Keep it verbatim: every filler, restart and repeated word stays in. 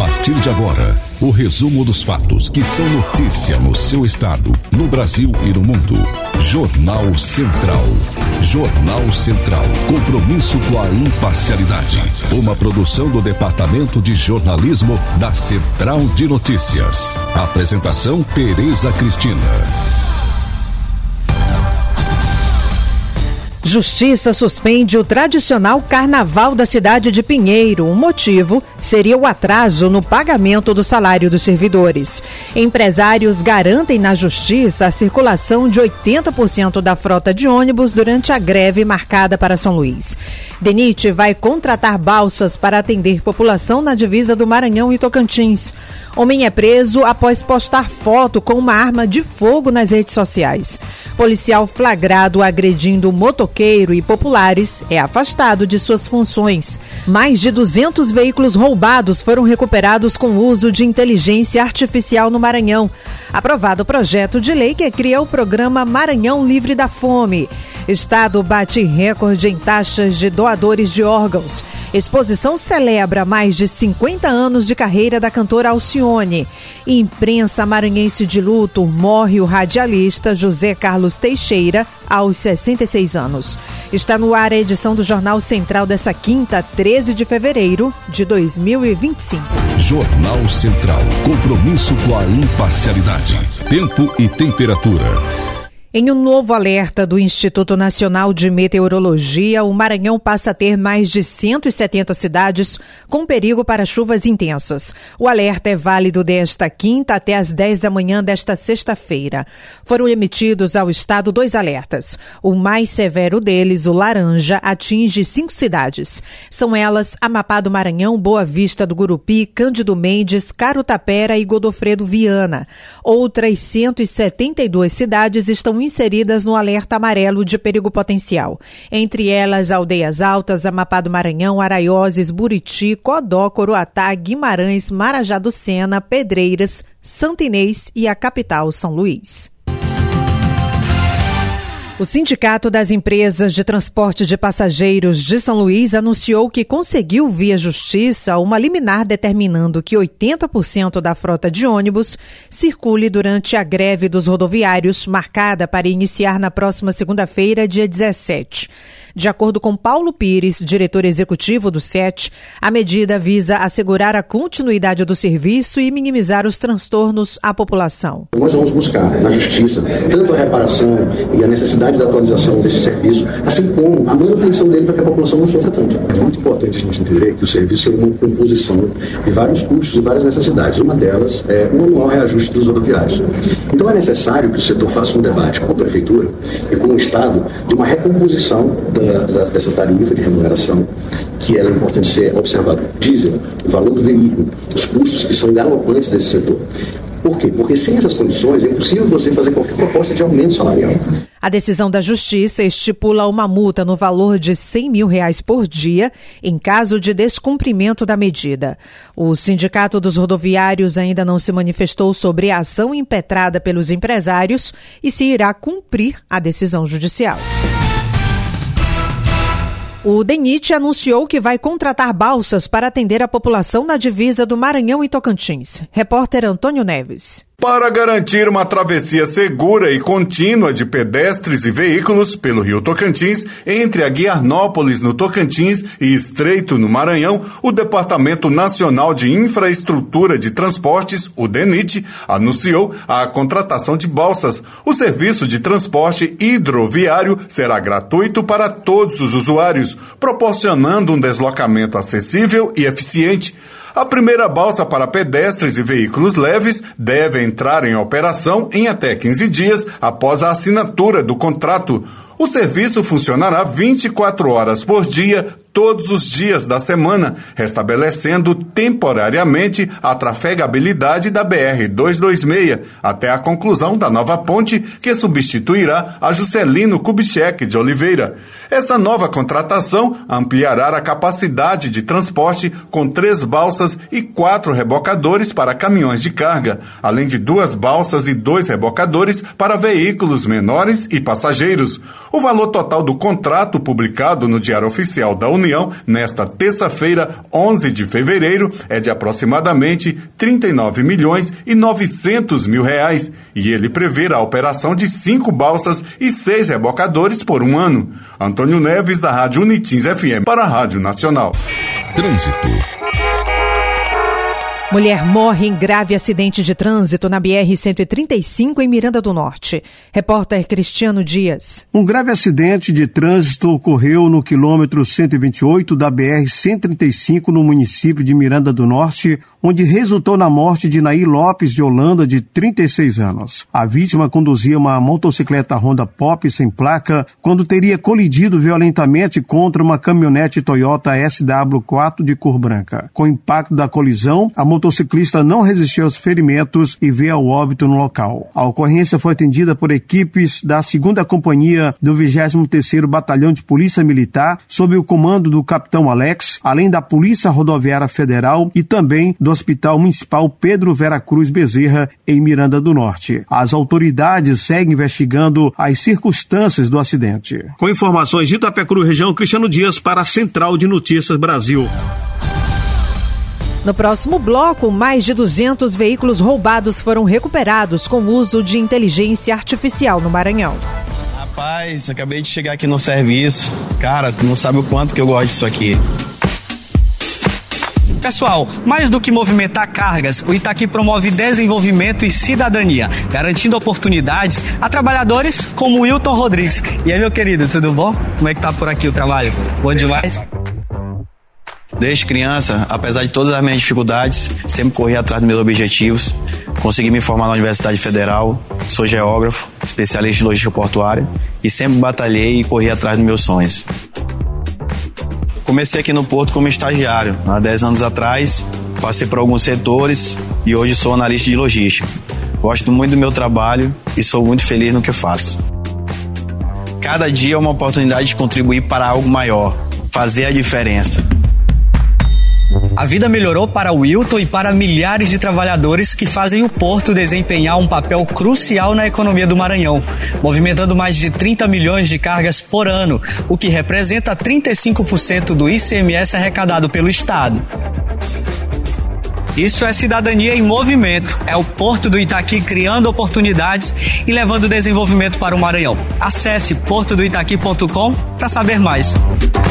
partir de agora, o resumo dos fatos que são notícia no seu estado, no Brasil e no mundo. Jornal Central. Jornal Central. Compromisso com a imparcialidade. Uma produção do Departamento de Jornalismo da Central de Notícias. Apresentação: Tereza Cristina. Justiça suspende o tradicional carnaval da cidade de Pinheiro. O motivo seria o atraso no pagamento do salário dos servidores. Empresários garantem na justiça a circulação de oitenta por cento da frota de ônibus durante a greve marcada para São Luís. DENIT vai contratar balsas para atender população na divisa do Maranhão e Tocantins. Homem é preso após postar foto com uma arma de fogo nas redes sociais. Policial flagrado agredindo motoqueiro e populares é afastado de suas funções. Mais de duzentos veículos roubados foram recuperados com o uso de inteligência artificial no Maranhão. Aprovado o projeto de lei que cria o programa Maranhão Livre da Fome. Estado bate recorde em taxas de doadores de órgãos. Exposição celebra mais de cinquenta anos de carreira da cantora Alcione. Imprensa maranhense de luto, morre o radialista José Carlos Teixeira, aos sessenta e seis anos. Está no ar a edição do Jornal Central dessa quinta, treze de fevereiro de dois mil e vinte e cinco. Jornal Central. Compromisso com a imparcialidade. Tempo e temperatura. Em um novo alerta do Instituto Nacional de Meteorologia, o Maranhão passa a ter mais de cento e setenta cidades com perigo para chuvas intensas. O alerta é válido desta quinta até às dez da manhã desta sexta-feira. Foram emitidos ao estado dois alertas. O mais severo deles, o laranja, atinge cinco cidades. São elas Amapá do Maranhão, Boa Vista do Gurupi, Cândido Mendes, Carutapera e Godofredo Viana. Outras cento e setenta e duas cidades estão inseridas no alerta amarelo de perigo potencial. Entre elas, Aldeias Altas, Amapá do Maranhão, Araioses, Buriti, Codó, Coroatá, Guimarães, Marajá do Sena, Pedreiras, Santo Inês e a capital, São Luís. O Sindicato das Empresas de Transporte de Passageiros de São Luís anunciou que conseguiu, via justiça, uma liminar determinando que oitenta por cento da frota de ônibus circule durante a greve dos rodoviários, marcada para iniciar na próxima segunda-feira, dia dezessete. De acordo com Paulo Pires, diretor executivo do S E T, a medida visa assegurar a continuidade do serviço e minimizar os transtornos à população. Nós vamos buscar na justiça tanto a reparação e a necessidade da atualização desse serviço, assim como a manutenção dele para que a população não sofra tanto. É muito importante a gente entender que o serviço é uma composição de vários custos e várias necessidades. Uma delas é o anual reajuste dos rodoviários. Então é necessário que o setor faça um debate com a Prefeitura e com o Estado de uma recomposição da Da, da, dessa tarifa de remuneração, que ela é importante ser observado. Diesel, o valor do veículo, os custos que são galopantes desse setor. Por quê? Porque sem essas condições é impossível você fazer qualquer proposta de aumento salarial. A decisão da Justiça estipula uma multa no valor de cem mil reais por dia em caso de descumprimento da medida. O Sindicato dos Rodoviários ainda não se manifestou sobre a ação impetrada pelos empresários e se irá cumprir a decisão judicial. O DENIT anunciou que vai contratar balsas para atender a população na divisa do Maranhão e Tocantins. Repórter Antônio Neves. Para garantir uma travessia segura e contínua de pedestres e veículos pelo Rio Tocantins, entre a Guiarnópolis, no Tocantins, e Estreito, no Maranhão, o Departamento Nacional de Infraestrutura de Transportes, o DENIT, anunciou a contratação de balsas. O serviço de transporte hidroviário será gratuito para todos os usuários, proporcionando um deslocamento acessível e eficiente. A primeira balsa para pedestres e veículos leves deve entrar em operação em até quinze dias após a assinatura do contrato. O serviço funcionará vinte e quatro horas por dia, todos os dias da semana, restabelecendo temporariamente a trafegabilidade da B R duzentos e vinte e seis até a conclusão da nova ponte que substituirá a Juscelino Kubitschek de Oliveira. Essa nova contratação ampliará a capacidade de transporte com três balsas e quatro rebocadores para caminhões de carga, além de duas balsas e dois rebocadores para veículos menores e passageiros. O valor total do contrato, publicado no Diário Oficial da União, União, nesta terça-feira, onze de fevereiro, é de aproximadamente trinta e nove milhões e novecentos mil reais, e ele prevê a operação de cinco balsas e seis rebocadores por um ano. Antônio Neves, da Rádio Unitins F M, para a Rádio Nacional. Trânsito. Mulher morre em grave acidente de trânsito na B R cento e trinta e cinco em Miranda do Norte. Repórter Cristiano Dias. Um grave acidente de trânsito ocorreu no quilômetro cento e vinte e oito da B R cento e trinta e cinco no município de Miranda do Norte, onde resultou na morte de Nair Lopes de Holanda, de trinta e seis anos. A vítima conduzia uma motocicleta Honda Pop sem placa quando teria colidido violentamente contra uma caminhonete Toyota S W quatro de cor branca. Com o impacto da colisão, a motociclista não resistiu aos ferimentos e veio ao óbito no local. A ocorrência foi atendida por equipes da segunda Companhia do vigésimo terceiro Batalhão de Polícia Militar, sob o comando do Capitão Alex, além da Polícia Rodoviária Federal e também do Hospital Municipal Pedro Vera Cruz Bezerra, em Miranda do Norte. As autoridades seguem investigando as circunstâncias do acidente. Com informações de Itapecuru, região, Cristiano Dias, para a Central de Notícias Brasil. No próximo bloco, mais de duzentos veículos roubados foram recuperados com uso de inteligência artificial no Maranhão. Rapaz, acabei de chegar aqui no serviço. Cara, tu não sabe o quanto que eu gosto disso aqui. Pessoal, mais do que movimentar cargas, o Itaqui promove desenvolvimento e cidadania, garantindo oportunidades a trabalhadores como o Wilton Rodrigues. E aí, meu querido, tudo bom? Como é que tá por aqui o trabalho? Bom demais? Desde criança, apesar de todas as minhas dificuldades, sempre corri atrás dos meus objetivos. Consegui me formar na Universidade Federal, sou geógrafo, especialista em logística portuária e sempre batalhei e corri atrás dos meus sonhos. Comecei aqui no Porto como estagiário, há dez anos atrás, passei por alguns setores e hoje sou analista de logística. Gosto muito do meu trabalho e sou muito feliz no que faço. Cada dia é uma oportunidade de contribuir para algo maior, fazer a diferença. A vida melhorou para o Wilton e para milhares de trabalhadores que fazem o Porto desempenhar um papel crucial na economia do Maranhão, movimentando mais de trinta milhões de cargas por ano, o que representa trinta e cinco por cento do I C M S arrecadado pelo Estado. Isso é cidadania em movimento. É o Porto do Itaqui criando oportunidades e levando desenvolvimento para o Maranhão. Acesse porto do itaqui ponto com para saber mais.